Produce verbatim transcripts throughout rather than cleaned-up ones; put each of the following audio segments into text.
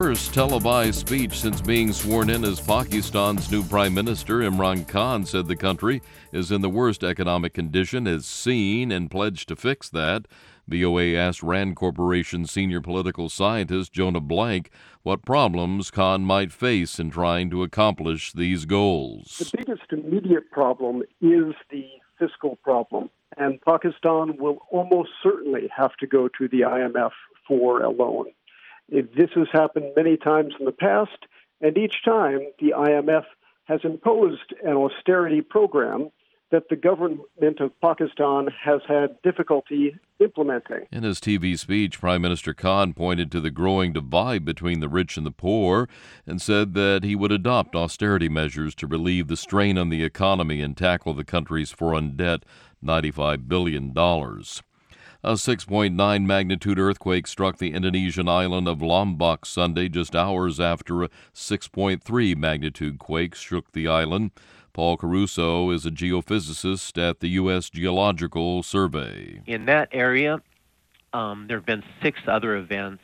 First televised speech since being sworn in as Pakistan's new Prime Minister, Imran Khan said the country is in the worst economic condition it's seen and pledged to fix that. V O A asked Rand Corporation senior political scientist Jonah Blank what problems Khan might face in trying to accomplish these goals. The biggest immediate problem is the fiscal problem, and Pakistan will almost certainly have to go to the I M F for a loan. This has happened many times in the past, and each time the I M F has imposed an austerity program that the government of Pakistan has had difficulty implementing. In his T V speech, Prime Minister Khan pointed to the growing divide between the rich and the poor and said that he would adopt austerity measures to relieve the strain on the economy and tackle the country's foreign debt, ninety-five billion dollars. A six point nine magnitude earthquake struck the Indonesian island of Lombok Sunday, just hours after a six point three magnitude quake shook the island. Paul Caruso is a geophysicist at the U S Geological Survey. In that area, um, there have been six other events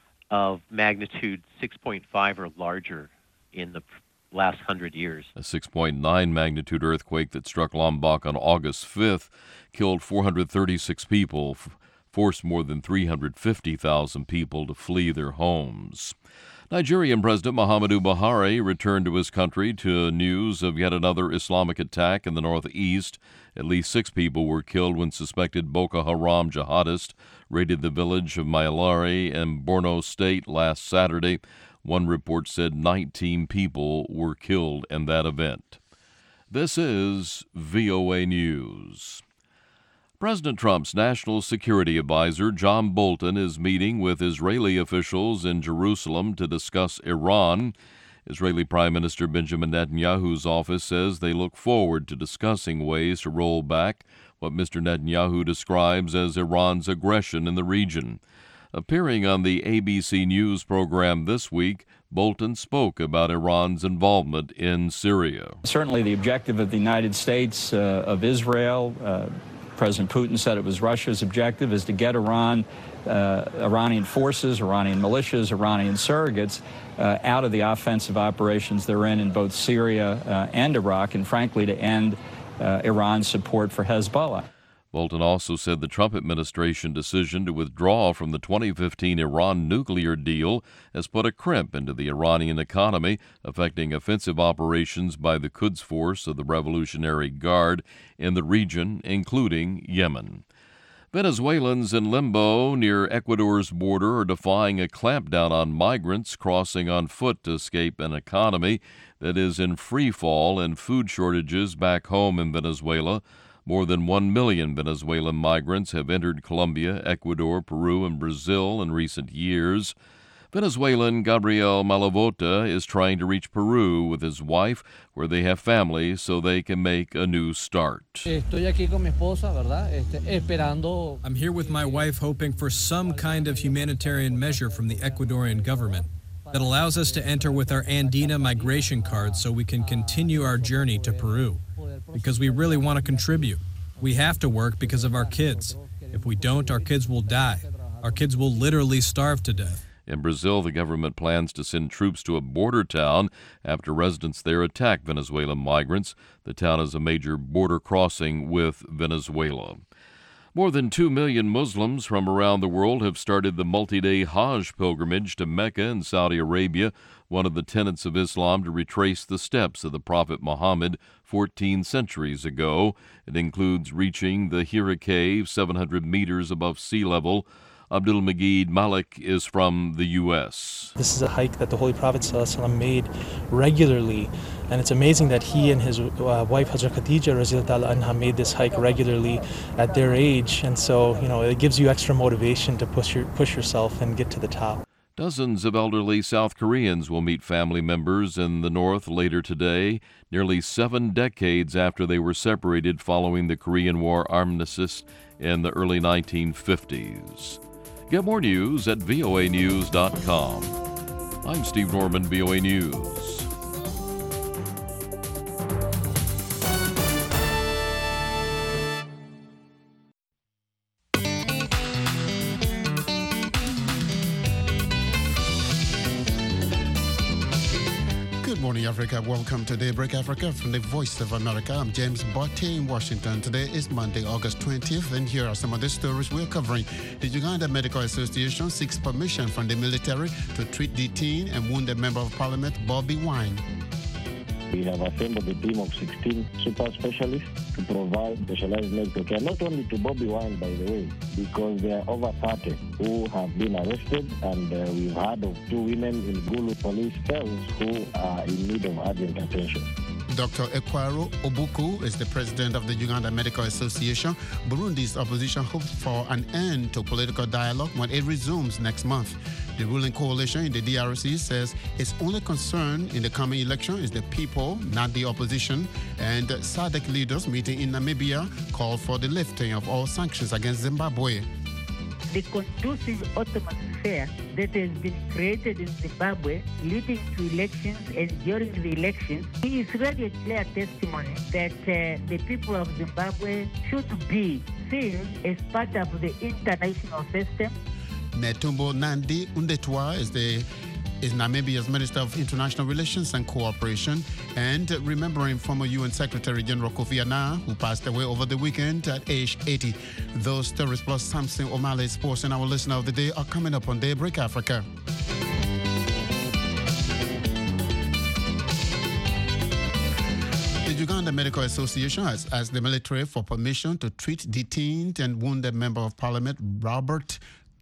of magnitude six point five or larger in the last hundred years. A six point nine magnitude earthquake that struck Lombok on August fifth killed four hundred thirty-six people, forced more than three hundred fifty thousand people to flee their homes. Nigerian President Muhammadu Buhari returned to his country to news of yet another Islamic attack in the northeast. At least six people were killed when suspected Boko Haram jihadists raided the village of Mailari in Borno State last Saturday. One report said nineteen people were killed in that event. This is V O A News. President Trump's National Security Advisor, John Bolton, is meeting with Israeli officials in Jerusalem to discuss Iran. Israeli Prime Minister Benjamin Netanyahu's office says they look forward to discussing ways to roll back what Mister Netanyahu describes as Iran's aggression in the region. Appearing on the A B C News program this week, Bolton spoke about Iran's involvement in Syria. Certainly the objective of the United States, uh, of Israel, uh, President Putin said it was Russia's objective, is to get Iran, uh, Iranian forces, Iranian militias, Iranian surrogates uh, out of the offensive operations they're in in both Syria uh, and Iraq, and frankly to end uh, Iran's support for Hezbollah. Bolton also said the Trump administration decision to withdraw from the twenty fifteen Iran nuclear deal has put a crimp into the Iranian economy, affecting offensive operations by the Quds Force of the Revolutionary Guard in the region, including Yemen. Venezuelans in limbo near Ecuador's border are defying a clampdown on migrants crossing on foot to escape an economy that is in free fall and food shortages back home in Venezuela. More than one million Venezuelan migrants have entered Colombia, Ecuador, Peru, and Brazil in recent years. Venezuelan Gabriel Malavota is trying to reach Peru with his wife, where they have family, so they can make a new start. I'm here with my wife, hoping for some kind of humanitarian measure from the Ecuadorian government that allows us to enter with our Andina migration card so we can continue our journey to Peru. Because we really want to contribute. We have to work because of our kids. If we don't, our kids will die. Our kids will literally starve to death. In Brazil, the government plans to send troops to a border town after residents there attack Venezuelan migrants. The town is a major border crossing with Venezuela. More than two million Muslims from around the world have started the multi-day Hajj pilgrimage to Mecca in Saudi Arabia, one of the tenets of Islam to retrace the steps of the Prophet Muhammad fourteen centuries ago. It includes reaching the Hira Cave, seven hundred meters above sea level. Abdul Magid Malik is from the U S This is a hike that the Holy Prophet ﷺ made regularly, and it's amazing that he and his uh, wife Hazrat Khadija Radhiyallahu anha made this hike regularly at their age, and so you know it gives you extra motivation to push your, push yourself and get to the top. Dozens of elderly South Koreans will meet family members in the north later today, nearly seven decades after they were separated following the Korean War armistice in the early nineteen fifties. Get more news at V O A news dot com. I'm Steve Norman, V O A News. morning, Africa. Welcome to Daybreak Africa from the Voice of America. I'm James Botte in Washington. Today is Monday, August twentieth, and here are some of the stories we're covering. The Uganda Medical Association seeks permission from the military to treat detained and wounded Member of Parliament Bobi Wine. We have assembled a team of sixteen super specialists to provide specialized medical care, not only to Bobi Wine, by the way, because there are over thirty who have been arrested, and uh, we've heard of two women in Gulu police cells who are in need of urgent attention. Doctor Ekwaro Obuku is the president of the Uganda Medical Association. Burundi's opposition hopes for an end to political dialogue when it resumes next month. The ruling coalition in the D R C says its only concern in the coming election is the people, not the opposition. And S A D C leaders meeting in Namibia called for the lifting of all sanctions against Zimbabwe. The conducive Ottoman sphere that has been created in Zimbabwe leading to elections and during the elections is really a clear testimony that uh, the people of Zimbabwe should be seen as part of the international system. Netumbo Nandi Undetwa is the is Namibia's Minister of International Relations and Cooperation, and remembering former U N Secretary General Kofi Annan, who passed away over the weekend at age eighty. Those stories plus Samson O'Malley Sports and our listener of the day are coming up on Daybreak Africa. The Uganda Medical Association has asked the military for permission to treat detained and wounded Member of Parliament Robert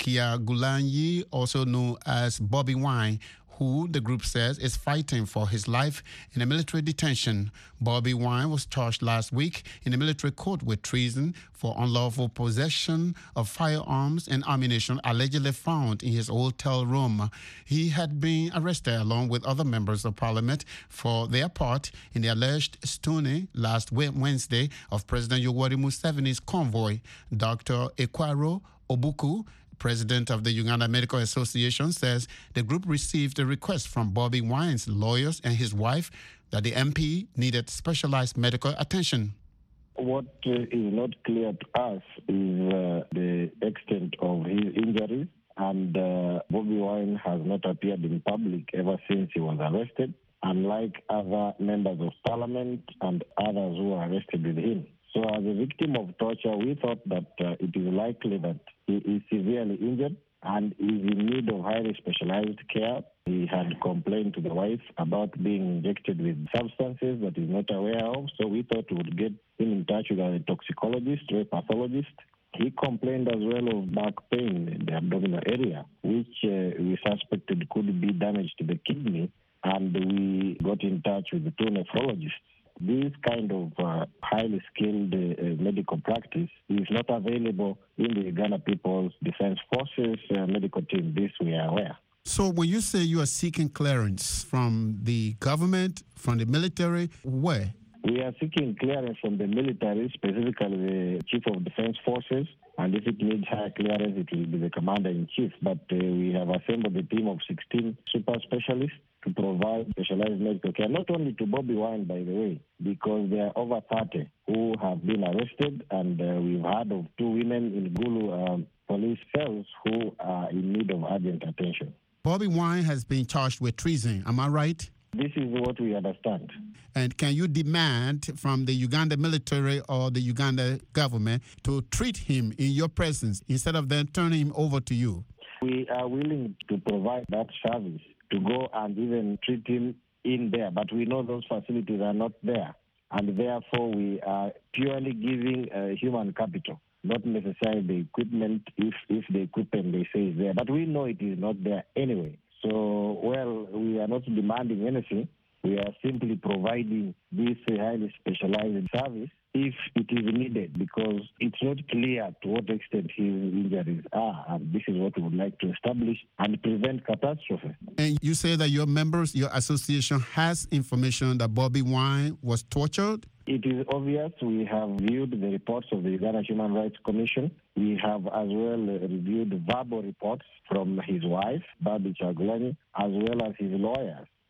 Kyagulanyi, also known as Bobi Wine, who the group says is fighting for his life in a military detention. Bobi Wine was charged last week in a military court with treason for unlawful possession of firearms and ammunition allegedly found in his hotel room. He had been arrested along with other members of parliament for their part in the alleged stoning last Wednesday of President Yoweri Museveni's convoy. Doctor Ekwaro Obuku, president of the Uganda Medical Association, says the group received a request from Bobi Wine's lawyers and his wife that the M P needed specialized medical attention. What uh, is not clear to us is uh, the extent of his injuries, and uh, Bobi Wine has not appeared in public ever since he was arrested, unlike other members of parliament and others who were arrested with him. So as a victim of torture, we thought that uh, it is likely that he is severely injured and is in need of highly specialized care. He had complained to the wife about being injected with substances that he's not aware of, so we thought we would get him in touch with a toxicologist or a pathologist. He complained as well of back pain in the abdominal area, which uh, we suspected could be damage to the kidney, and we got in touch with the two nephrologists. This kind of uh, highly skilled uh, medical practice is not available in the Uganda People's Defense Forces uh, medical team. This we are aware. So when you say you are seeking clearance from the government, from the military, where? We are seeking clearance from the military, specifically the Chief of Defense Forces, and if it needs higher clearance, it will be the Commander-in-Chief. But uh, we have assembled a team of sixteen super specialists to provide specialized medical care, not only to Bobi Wine, by the way, because there are over thirty who have been arrested, and uh, we've heard of two women in Gulu um, police cells who are in need of urgent attention. Bobi Wine has been charged with treason, am I right? This is what we understand. And can you demand from the Uganda military or the Uganda government to treat him in your presence instead of then turning him over to you? We are willing to provide that service, to go and even treat him in there, but we know those facilities are not there, and therefore we are purely giving uh, human capital, not necessarily the equipment, if, if the equipment they say is there, but we know it is not there anyway. So, well, we are not demanding anything. We are simply providing this highly specialized service if it is needed, because it's not clear to what extent his injuries are. And this is what we would like to establish and prevent catastrophe. And you say that your members, your association has information that Bobi Wine was tortured? It is obvious. We have viewed the reports of the Uganda Human Rights Commission. We have as well reviewed verbal reports from his wife, Bobi Kyagulanyi, as well as his lawyers.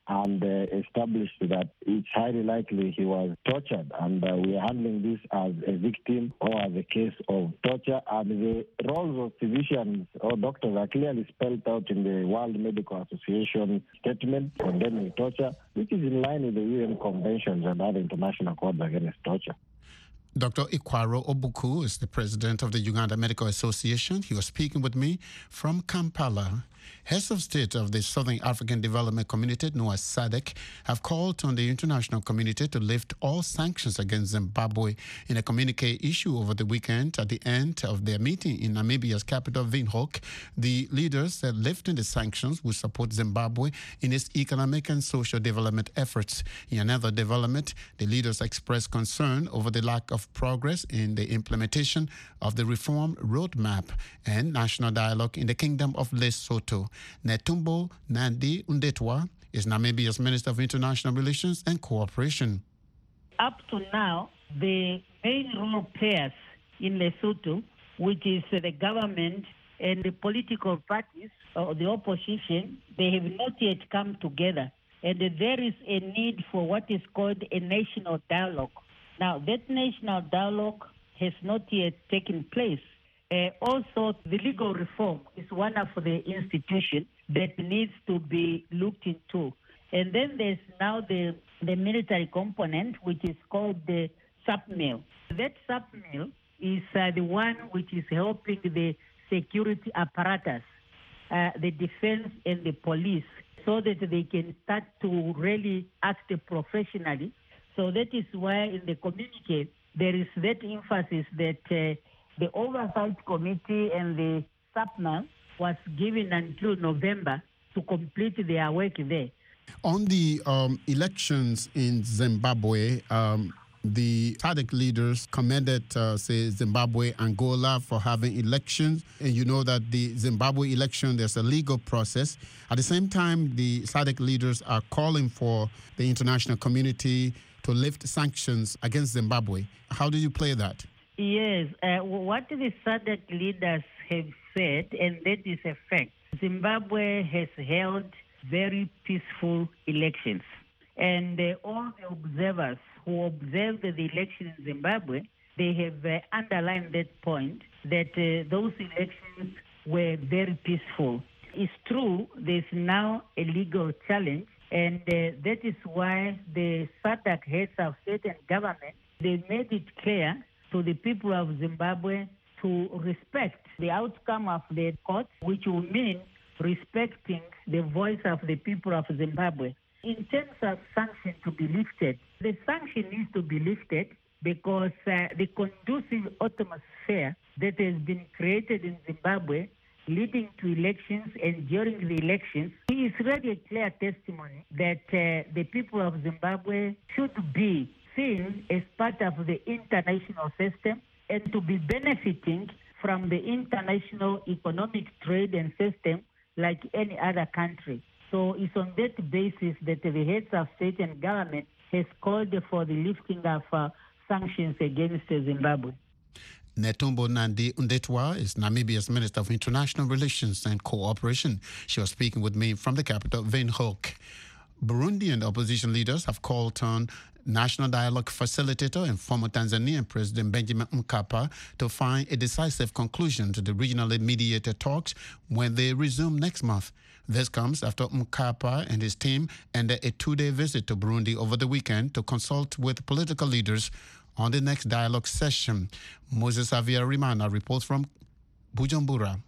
and uh, established that it's highly likely he was tortured, and uh, we are handling this as a victim or as a case of torture, and the roles of physicians or doctors are clearly spelled out in the World Medical Association statement condemning torture, which is in line with the U N conventions and other international codes against torture. Doctor Ikwaro Obuku is the president of the Uganda Medical Association. He was speaking with me from Kampala. Heads of state of the Southern African Development Community, known as SADC, have called on the international community to lift all sanctions against Zimbabwe. In a communique issue over the weekend at the end of their meeting in Namibia's capital, Windhoek, the leaders said lifting the sanctions would support Zimbabwe in its economic and social development efforts. In another development, the leaders expressed concern over the lack of progress in the implementation of the reform roadmap and national dialogue in the Kingdom of Lesotho. Netumbo Nandi-Ndaitwah is Namibia's Minister of International Relations and Cooperation. Up to now, the main role players in Lesotho, which is the government and the political parties or the opposition, they have not yet come together. And there is a need for what is called a national dialogue. Now, that national dialogue has not yet taken place. Uh, also, the legal reform is one of the institutions that needs to be looked into. And then there's now the, the military component, which is called the SAPMIL. That SAPMIL is uh, the one which is helping the security apparatus, uh, the defense and the police, so that they can start to really act professionally. So that is why in the communique there is that emphasis that uh, the Oversight Committee and the SAPMIL was given until November to complete their work there. On the um, elections in Zimbabwe, um, the SADC leaders commended, uh, say, Zimbabwe, Angola for having elections. And you know that the Zimbabwe election, there's a legal process. At the same time, the SADC leaders are calling for the international community to lift sanctions against Zimbabwe. How do you play that? Yes, uh, what the SADC leaders have said, and that is a fact, Zimbabwe has held very peaceful elections. And uh, all the observers who observed the election in Zimbabwe, they have uh, underlined that point, that uh, those elections were very peaceful. It's true, there's now a legal challenge, and uh, that is why the SADC heads of state and government, they made it clear to the people of Zimbabwe to respect the outcome of the court, which will mean respecting the voice of the people of Zimbabwe. In terms of sanction to be lifted, the sanction needs to be lifted because uh, the conducive atmosphere that has been created in Zimbabwe leading to elections and during the elections is really a clear testimony that uh, the people of Zimbabwe should be seen as part of the international system and to be benefiting from the international economic trade and system like any other country. So it's on that basis that the heads of state and government has called for the lifting of uh, sanctions against Zimbabwe. Netumbo Nandi-Ndaitwah is Namibia's Minister of International Relations and Cooperation. She was speaking with me from the capital, Windhoek. Burundian opposition leaders have called on National Dialogue Facilitator and former Tanzanian President Benjamin Mkapa to find a decisive conclusion to the regionally mediated talks when they resume next month. This comes after Mkapa and his team ended a two-day visit to Burundi over the weekend to consult with political leaders on the next dialogue session. Moses Havyarimana reports from Bujumbura.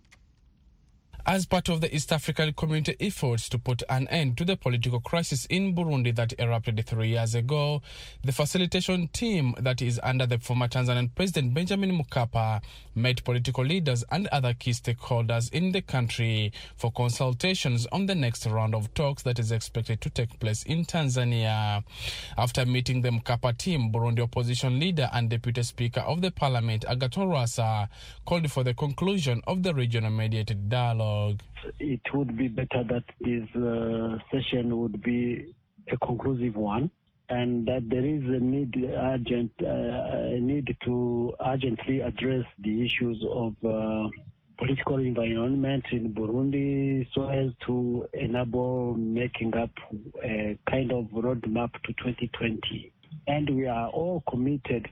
As part of the East African Community efforts to put an end to the political crisis in Burundi that erupted three years ago, the facilitation team that is under the former Tanzanian President Benjamin Mkapa met political leaders and other key stakeholders in the country for consultations on the next round of talks that is expected to take place in Tanzania. After meeting the Mkapa team, Burundi opposition leader and Deputy Speaker of the Parliament, Agathon Rwasa, called for the conclusion of the regional mediated dialogue. It would be better that this uh, session would be a conclusive one, and that there is a need, urgent, uh, a need to urgently address the issues of uh, political environment in Burundi so as to enable making up a kind of roadmap to twenty twenty. And we are all committed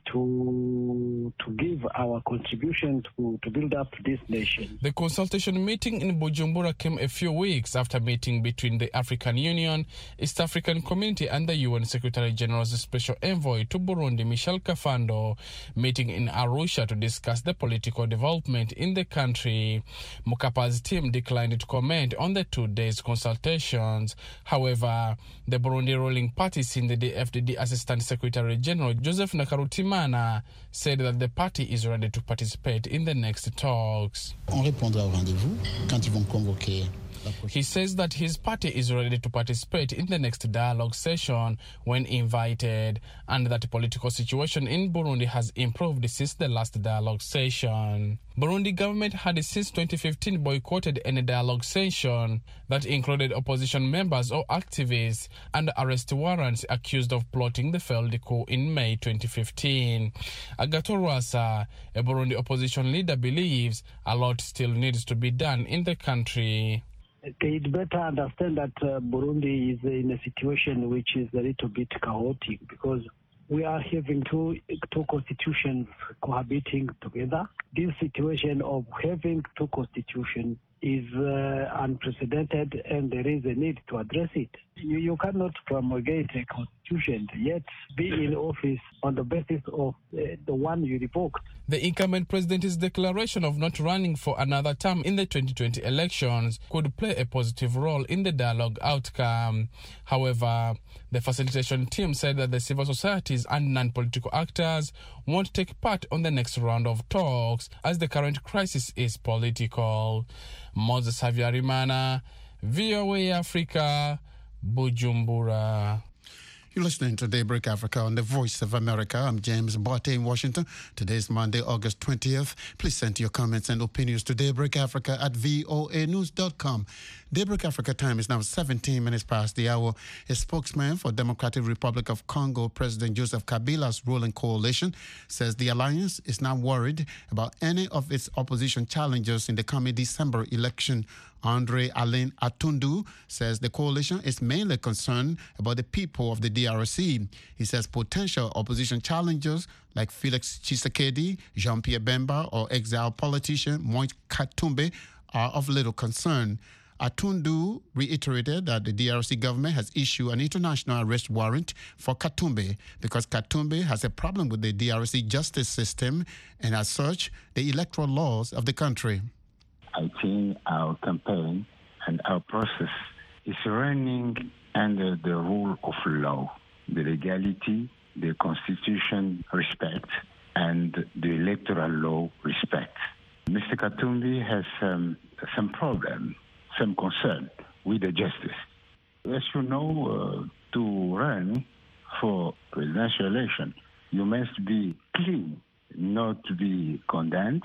to to give our contribution to, to build up this nation. The consultation meeting in Bujumbura came a few weeks after a meeting between the African Union, East African Community and the U N Secretary General's Special Envoy to Burundi, Michel Kafando, meeting in Arusha to discuss the political development in the country. Mukapa's team declined to comment on the two days consultations. However, the Burundi ruling party, in the D F D D Assistant Secretary General Joseph Nakarutimana, said that the party is ready to participate in the next talks. On répondra au rendez-vous quand ils vont convoquer. He says that his party is ready to participate in the next dialogue session when invited, and that the political situation in Burundi has improved since the last dialogue session. Burundi government had since twenty fifteen boycotted any dialogue session that included opposition members or activists and arrest warrants accused of plotting the failed coup in May twenty fifteen. Agathon Rwasa, a Burundi opposition leader, believes a lot still needs to be done in the country. They'd better understand that uh, Burundi is in a situation which is a little bit chaotic because we are having two two constitutions cohabiting together. This situation of having two constitutions is uh, unprecedented, and there is a need to address it. You, you cannot promulgate a constitution yet be in office on the basis of uh, the one you revoked. The incumbent president's declaration of not running for another term in the twenty twenty elections could play a positive role in the dialogue outcome. However, the facilitation team said that the civil societies and non-political actors won't take part on the next round of talks as the current crisis is political. Moses Havyarimana, V O A Africa, Bujumbura. You're listening to Daybreak Africa on the Voice of America. I'm James Botte in Washington. Today is Monday, August twentieth. Please send your comments and opinions to Daybreak Africa at voa news dot com. Daybreak Africa time is now seventeen minutes past the hour. A spokesman for Democratic Republic of Congo, President Joseph Kabila's ruling coalition, says the alliance is not worried about any of its opposition challengers in the coming December election. Andre Alain Atundu says the coalition is mainly concerned about the people of the D R C. He says potential opposition challengers like Felix Tshisekedi, Jean-Pierre Bemba, or exiled politician Moise Katumbi are of little concern. Atundu reiterated that the D R C government has issued an international arrest warrant for Katumbi because Katumbi has a problem with the D R C justice system and, as such, the electoral laws of the country. I think our campaign and our process is running under the rule of law, the legality, the constitution respect, and the electoral law respect. Mister Katumbi has um, some problem, some concern with the justice. As you know, uh, to run for presidential election, you must be clean, not to be condemned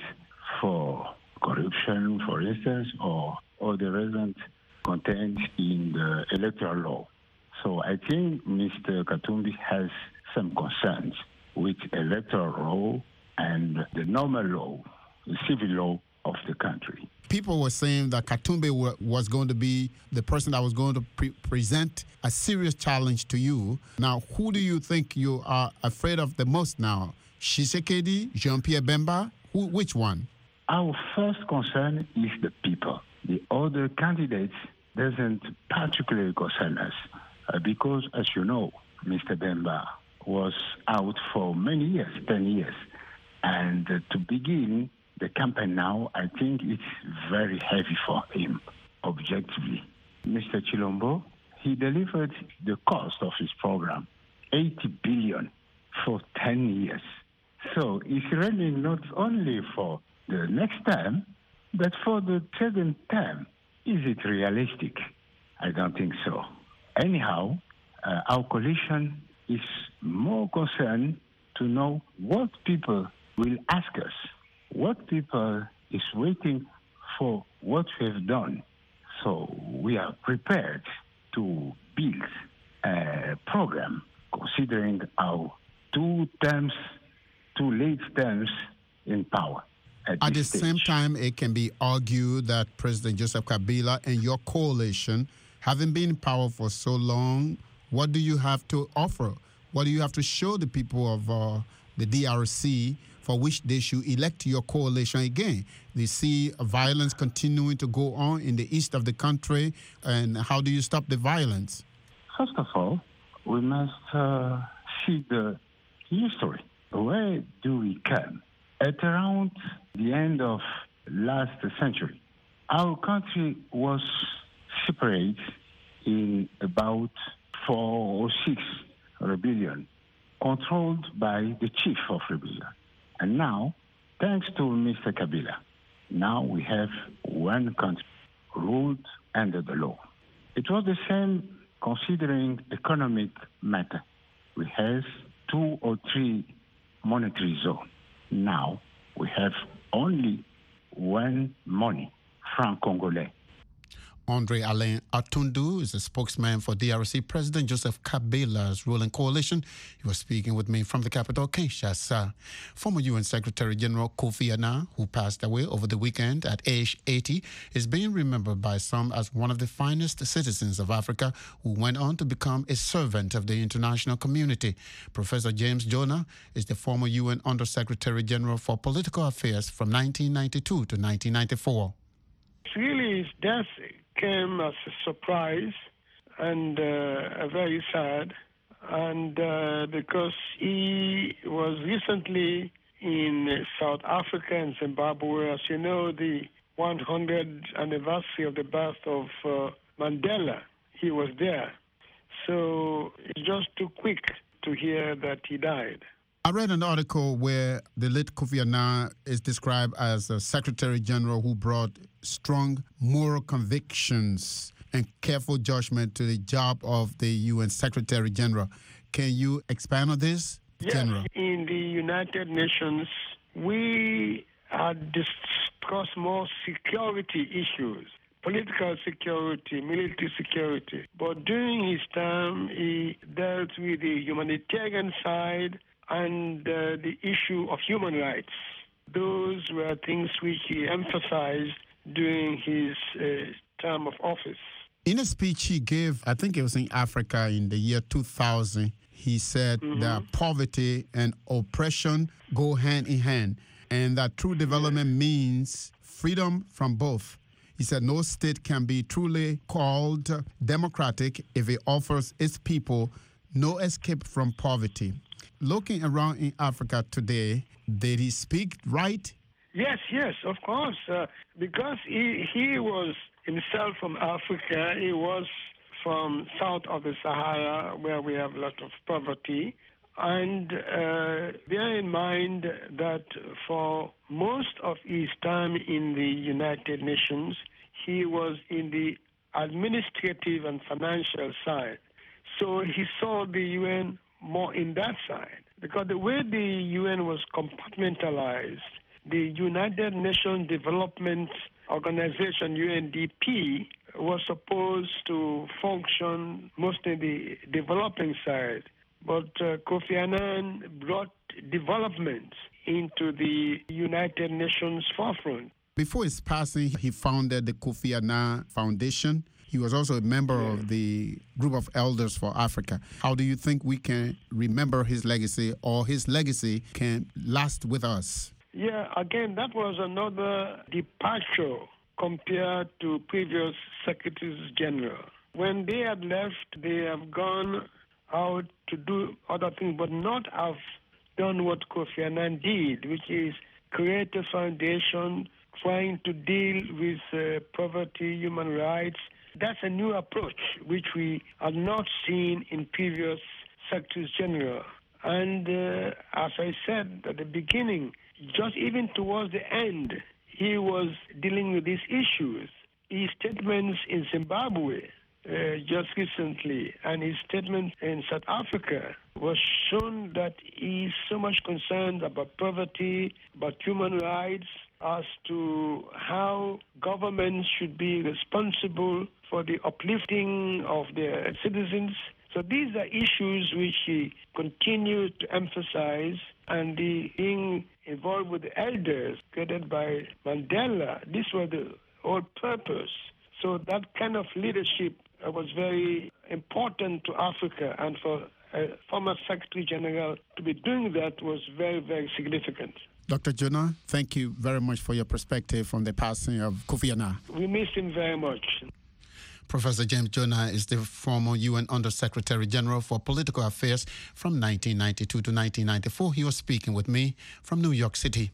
for corruption, for instance, or other reasons contained in the electoral law. So I think Mister Katumbi has some concerns with electoral law and the normal law, the civil law of the country. People were saying that Katumbi was going to be the person that was going to pre- present a serious challenge to you. Now, who do you think you are afraid of the most now? Tshisekedi, Jean-Pierre Bemba? Who, which one? Our first concern is the people. The other candidates doesn't particularly concern us uh, because, as you know, Mister Bemba was out for many years, ten years. And uh, to begin the campaign now, I think it's very heavy for him, objectively. Mister Chilombo, he delivered the cost of his program, eighty billion for ten years. So it's running not only for the next term, but for the second term. Is it realistic? I don't think so. Anyhow, uh, our coalition is more concerned to know what people will ask us, what people is waiting for what we have done. So we are prepared to build a program considering our two terms, two late terms in power. at, at the this same stage. time, it can be argued that President Joseph Kabila and your coalition, having been in power for so long, what do you have to offer? What do you have to show the people of uh, the D R C for which they should elect your coalition again? They see violence continuing to go on in the east of the country, and how do you stop the violence? First of all, we must uh, see the history. Where do we come? At around the end of last century, our country was separated in about four or six rebellion, controlled by the chief of rebellion. And now, thanks to Mister Kabila, now we have one country ruled under the law. It was the same considering economic matter. We have two or three monetary zones. Now we have only one money, franc Congolais. Andre Alain Atundu is a spokesman for D R C President Joseph Kabila's ruling coalition. He was speaking with me from the capital, Kinshasa. Former U N Secretary General Kofi Annan, who passed away over the weekend at age eighty, is being remembered by some as one of the finest citizens of Africa who went on to become a servant of the international community. Professor James Jonah is the former U N Undersecretary General for Political Affairs from nineteen ninety-two to nineteen ninety-four. Really, his death came as a surprise and uh, very sad, and uh, because he was recently in South Africa and Zimbabwe. As you know, the one hundredth anniversary of the birth of uh, Mandela, he was there. So it's just too quick to hear that he died. I read an article where the late Kofi Annan is described as a Secretary General who brought strong moral convictions and careful judgment to the job of the U N Secretary General. Can you expand on this, yes, General? In the United Nations, we had discussed more security issues, political security, military security. But during his time, he dealt with the humanitarian side and uh, the issue of human rights. Those were things which he emphasized during his uh, term of office. In a speech he gave, I think it was in Africa in the year two thousand, he said mm-hmm. that poverty and oppression go hand in hand, and that true development yeah. means freedom from both. He said no state can be truly called democratic if it offers its people no escape from poverty. Looking around in Africa today, did he speak right? Yes, yes, of course. Uh, because he, he was himself from Africa. He was from south of the Sahara, where we have a lot of poverty. And uh, bear in mind that for most of his time in the United Nations, he was in the administrative and financial side. So he saw the U N more in that side, because the way the U N was compartmentalized, the United Nations Development Organization, U N D P, was supposed to function mostly in the developing side. But uh, Kofi Annan brought development into the United Nations forefront. Before his passing, he founded the Kofi Annan Foundation. He was also a member yeah. of the Group of Elders for Africa. How do you think we can remember his legacy, or his legacy can last with us? Yeah, again, that was another departure compared to previous Secretaries General. When they had left, they have gone out to do other things, but not have done what Kofi Annan did, which is create a foundation trying to deal with uh, poverty, human rights. That's a new approach, which we have not seen in previous Secretaries General. And uh, as I said at the beginning, just even towards the end, he was dealing with these issues. His statements in Zimbabwe uh, just recently and his statement in South Africa was shown that he is so much concerned about poverty, about human rights, as to how governments should be responsible for the uplifting of their citizens. So these are issues which he continued to emphasize, and the being involved with the elders created by Mandela, this was the whole purpose. So that kind of leadership was very important to Africa, and for a former Secretary General to be doing that was very, very significant. Doctor Jonah, thank you very much for your perspective on the passing of Kofi Annan. We miss him very much. Professor James Jonah is the former U N Under-Secretary General for Political Affairs from nineteen ninety-two to nineteen ninety-four. He was speaking with me from New York City.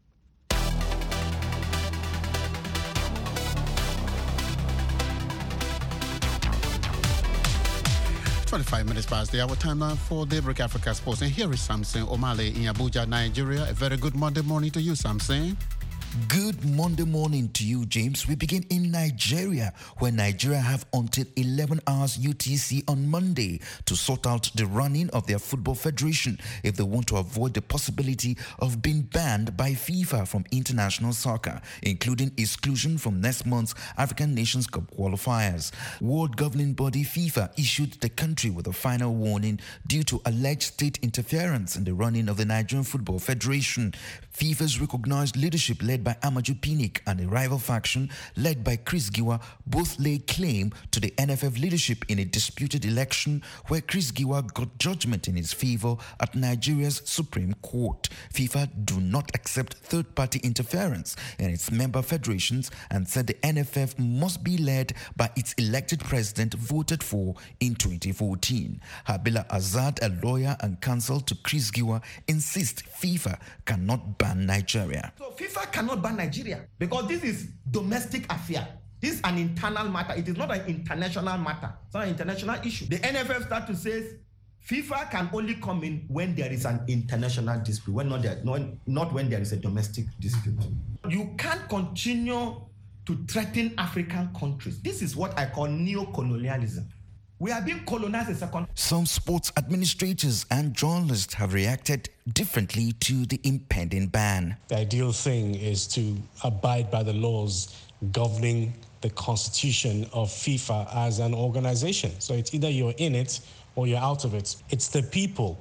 twenty-five minutes past the hour, time now for Daybreak Africa Sports. And here is Samson Omale in Abuja, Nigeria. A very good Monday morning to you, Samson. Good Monday morning to you, James. We begin in Nigeria, where Nigeria have until eleven hours U T C on Monday to sort out the running of their football federation if they want to avoid the possibility of being banned by FIFA from international soccer, including exclusion from next month's African Nations Cup qualifiers. World governing body FIFA issued the country with a final warning due to alleged state interference in the running of the Nigerian Football Federation. FIFA's recognized leadership led by Amaju Pinnick and a rival faction led by Chris Giwa both lay claim to the N F F leadership in a disputed election where Chris Giwa got judgment in his favor at Nigeria's Supreme Court. FIFA do not accept third-party interference in its member federations and said the N F F must be led by its elected president voted for in twenty fourteen. Habila Azad, a lawyer and counsel to Chris Giwa, insists FIFA cannot ban Nigeria. So FIFA cannot ban Nigeria because this is domestic affair. This is an internal matter. It is not an international matter. It's not an international issue. The N F F start to say FIFA can only come in when there is an international dispute, when not, there, not, not when there is a domestic dispute. You can't continue to threaten African countries. This is what I call neo-colonialism. We are being colonized a second. Some sports administrators and journalists have reacted differently to the impending ban. The ideal thing is to abide by the laws governing the constitution of FIFA as an organization. So it's either you're in it or you're out of it. It's the people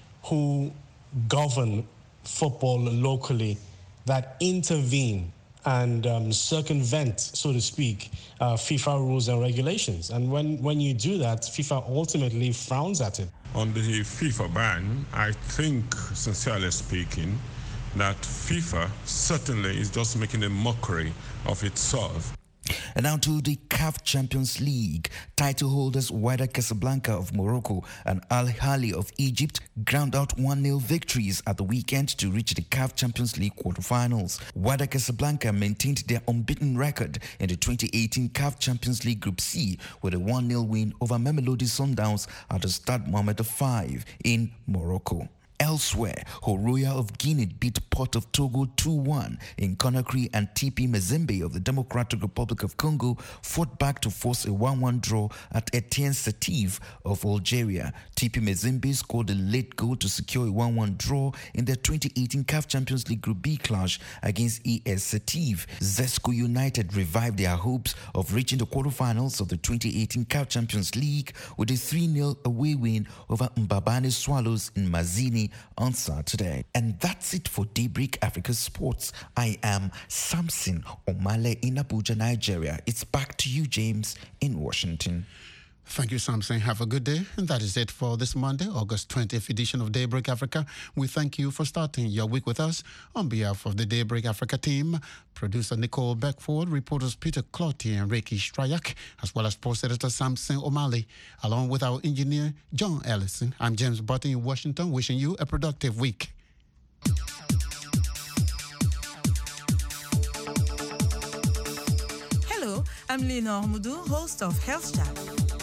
who govern football locally that intervene and um, circumvent, so to speak, uh, FIFA rules and regulations. And when, when you do that, FIFA ultimately frowns at it. On the FIFA ban, I think, sincerely speaking, that FIFA certainly is just making a mockery of itself. And now to the C A F Champions League. Title holders Wydad Casablanca of Morocco and Al Ahly of Egypt ground out one nil victories at the weekend to reach the C A F Champions League quarterfinals. Wydad Casablanca maintained their unbeaten record in the twenty eighteen C A F Champions League Group C with a one nil win over Mamelodi Sundowns at the Stade Mohamed the fifth in Morocco. Elsewhere, Horoya of Guinea beat Port of Togo two one in Conakry, and T P Mazembe of the Democratic Republic of Congo fought back to force a one one draw at Etienne Setif of Algeria. T P Mazembe scored a late goal to secure a one one draw in their twenty eighteen C A F Champions League Group B clash against E S Setif. Zesco United revived their hopes of reaching the quarterfinals of the twenty eighteen C A F Champions League with a three nil away win over Mbabane Swallows in Mazini on Saturday. And that's it for Daybreak Africa Sports. I am Samson Omale in Abuja, Nigeria. It's back to you, James, in Washington. Thank you, Samson. Have a good day. And that is it for this Monday, August twentieth edition of Daybreak Africa. We thank you for starting your week with us. On behalf of the Daybreak Africa team, producer Nicole Beckford, reporters Peter Cloutier and Reiki Strayak, as well as sports editor Samson Omale, along with our engineer John Ellison. I'm James Button in Washington, wishing you a productive week. Hello, I'm Lenore Mudu, host of Health Chat.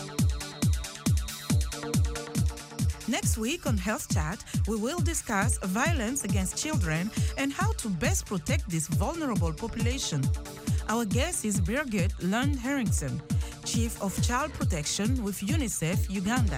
Next week on Health Chat, we will discuss violence against children and how to best protect this vulnerable population. Our guest is Birgit Lund Henriksen, Chief of Child Protection with UNICEF Uganda.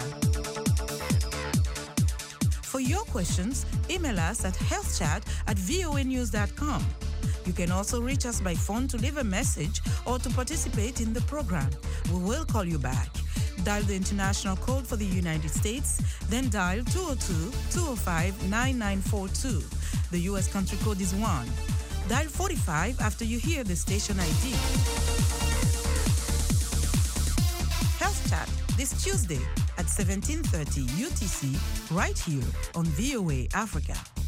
For your questions, email us at healthchat at voa news dot com. You can also reach us by phone to leave a message or to participate in the program. We will call you back. dial the international code for the United States, then dial two oh two, two oh five, nine nine four two. The U S country code is one. Dial forty-five after you hear the station I D. Health Chat this Tuesday at seventeen thirty U T C right here on V O A Africa.